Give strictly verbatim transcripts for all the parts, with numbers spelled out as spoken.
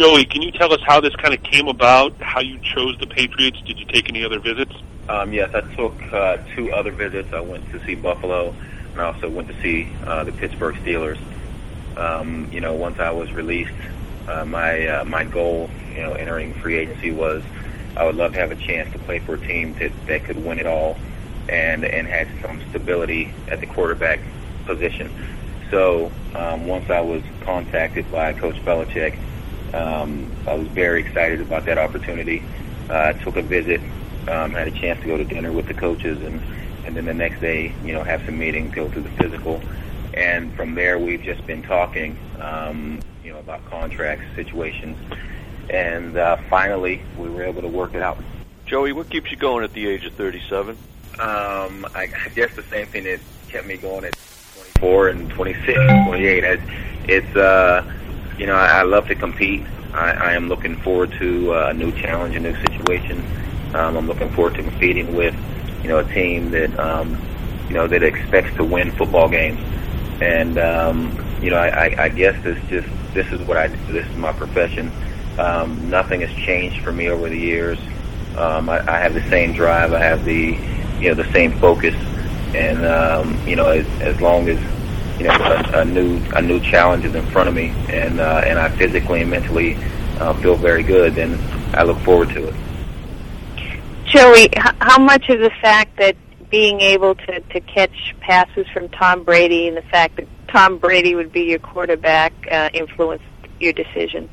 Joey, can you tell us how this kind of came about, how you chose the Patriots? Did you take any other visits? Um, yes, I took uh, two other visits. I went to see Buffalo, and I also went to see uh, the Pittsburgh Steelers. Um, you know, once I was released, uh, my uh, my goal, you know, entering free agency was I would love to have a chance to play for a team that, that could win it all and and had some stability at the quarterback position. So um, once I was contacted by Coach Belichick, um, I was very excited about that opportunity. Uh, I took a visit, um, had a chance to go to dinner with the coaches, and, and then the next day, you know, have some meetings, go through the physical. And from there, we've just been talking, um, you know, about contracts, situations. And uh, finally, we were able to work it out. Joey, what keeps you going at the age of thirty-seven? Um, I, I guess the same thing that kept me going at twenty-four and twenty-six and twenty-eight. It's, it's uh, you know, I, I love to compete. I, I am looking forward to uh, a new challenge, a new situation. Um, I'm looking forward to competing with, you know, a team that, um, you know, that expects to win football games. And, um, you know, I, I, I guess this just, this is what I do. This is my profession. Um, nothing has changed for me over the years. Um, I, I have the same drive. I have the, you know, the same focus. And, um, you know, as, as long as, you know, a, a new, a new challenge is in front of me and, uh, and I physically and mentally, uh, feel very good, then I look forward to it. Joey, how much of the fact that being able to, to catch passes from Tom Brady and the fact that Tom Brady would be your quarterback uh, influenced your decision?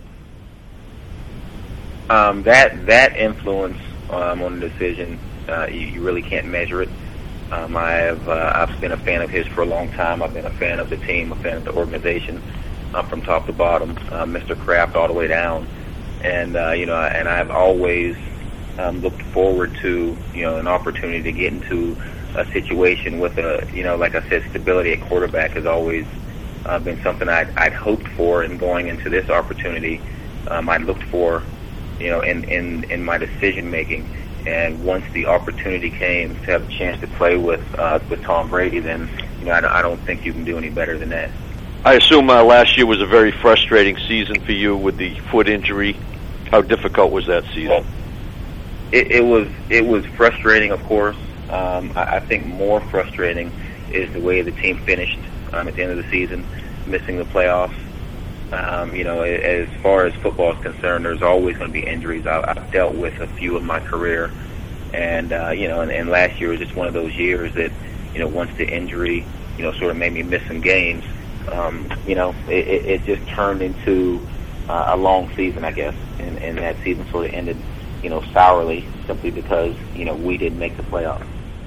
Um, that that influence um, on the decision, uh, you, you really can't measure it. Um, I have uh, I've been a fan of his for a long time. I've been a fan of the team, a fan of the organization, uh, from top to bottom, uh, Mister Kraft all the way down, and uh, you know, and I've always um, looked forward to, you know, an opportunity to get into a situation with a, you know, like I said, stability at quarterback has always uh, been something I'd, I'd hoped for, and going into this opportunity, um, I looked for, you know, in, in, in my decision making. And once the opportunity came to have a chance to play with uh, with Tom Brady, then, you know, I, I don't think you can do any better than that. I assume uh, last year was a very frustrating season for you with the foot injury. How difficult was that season? Well, it, it was it was frustrating, of course. Um, I, I think more frustrating is the way the team finished um, at the end of the season, missing the playoffs. Um, you know, as far as football is concerned, there's always going to be injuries. I, I've dealt with a few in my career, and uh, you know, and, and last year was just one of those years that, you know, once the injury, you know, sort of made me miss some games. Um, you know, it, it, it just turned into uh, a long season, I guess, and, and that season sort of ended, you know, sourly, simply because, you know, we didn't make the playoffs.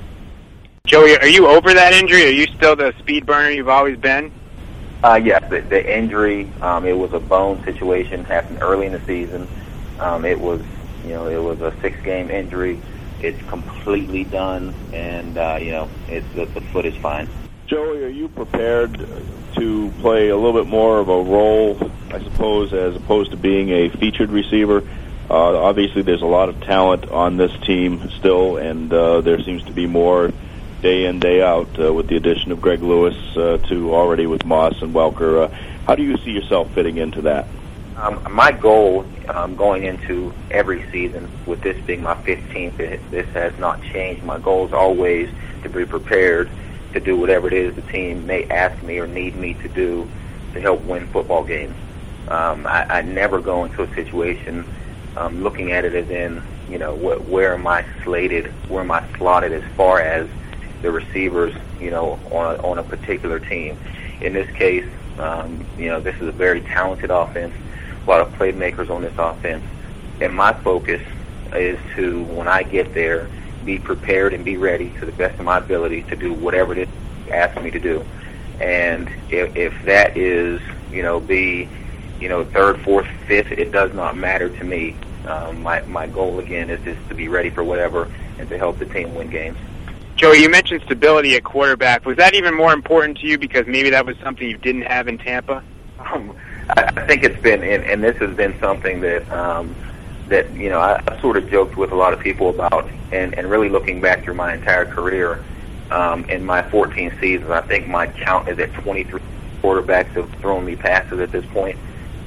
Joey, are you over that injury? Are you still the speed burner you've always been? Uh, yes, the, the injury, um, it was a bone situation, happened early in the season. Um, it was, you know, it was a six-game injury. It's completely done, and, uh, you know, it's, the, the foot is fine. Joey, are you prepared to play a little bit more of a role, I suppose, as opposed to being a featured receiver? Uh, obviously, there's a lot of talent on this team still, and uh, there seems to be more day in, day out uh, with the addition of Greg Lewis uh, to already with Moss and Welker. Uh, how do you see yourself fitting into that? Um, my goal um, going into every season, with this being my fifteenth, it, this has not changed. My goal is always to be prepared to do whatever it is the team may ask me or need me to do to help win football games. Um, I, I never go into a situation um, looking at it as in, you know, wh- where am I slated, where am I slotted as far as the receivers, you know, on a, on a particular team. In this case, um, you know, this is a very talented offense, a lot of playmakers on this offense, and my focus is to, when I get there, be prepared and be ready to the best of my ability to do whatever it is you ask me to do. And if, if that is, you know, be, you know, third, fourth, fifth, it does not matter to me. Um, my, my goal, again, is just to be ready for whatever and to help the team win games. Joey, you mentioned stability at quarterback. Was that even more important to you because maybe that was something you didn't have in Tampa? Um, I, I think it's been, and, and this has been something that, um, that you know, I, I sort of joked with a lot of people about, and, and really looking back through my entire career, um, in my fourteen seasons, I think my count is at twenty-three quarterbacks have thrown me passes at this point.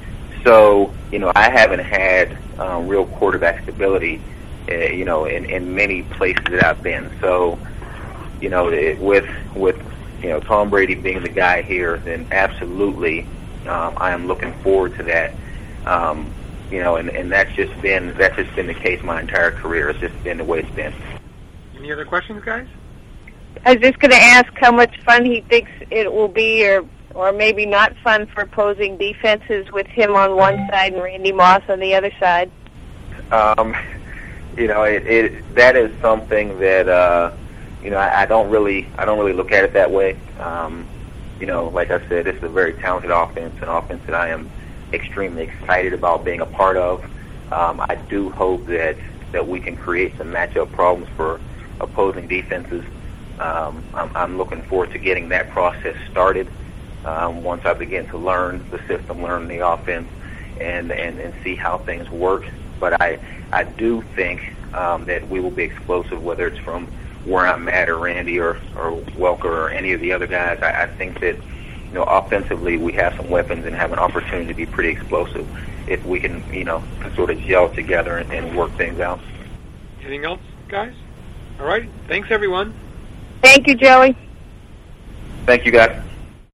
So, you know, I haven't had um, real quarterback stability, uh, you know, in, in many places that I've been. So, you know, it, with with you know Tom Brady being the guy here, then absolutely, um, I am looking forward to that. Um, you know, and, and that's just been that's just been the case my entire career. It's just been the way it's been. Any other questions, guys? I was just going to ask how much fun he thinks it will be, or or maybe not fun for opposing defenses with him on one side and Randy Moss on the other side. Um, you know, it, it that is something that uh, you know I, I don't really I don't really look at it that way. Um, you know, like I said, this is a very talented offense, an offense that I am extremely excited about being a part of. Um, I do hope that that we can create some matchup problems for opposing defenses. Um, I'm, I'm looking forward to getting that process started. Um, once I begin to learn the system, learn the offense, and, and, and see how things work. But I I do think um, that we will be explosive, whether it's from where I'm at or Randy or, or Welker or any of the other guys. I, I think that, you know, offensively we have some weapons and have an opportunity to be pretty explosive if we can, you know, sort of gel together and, and work things out. Anything else, guys? All right. Thanks, everyone. Thank you, Joey. Thank you, guys.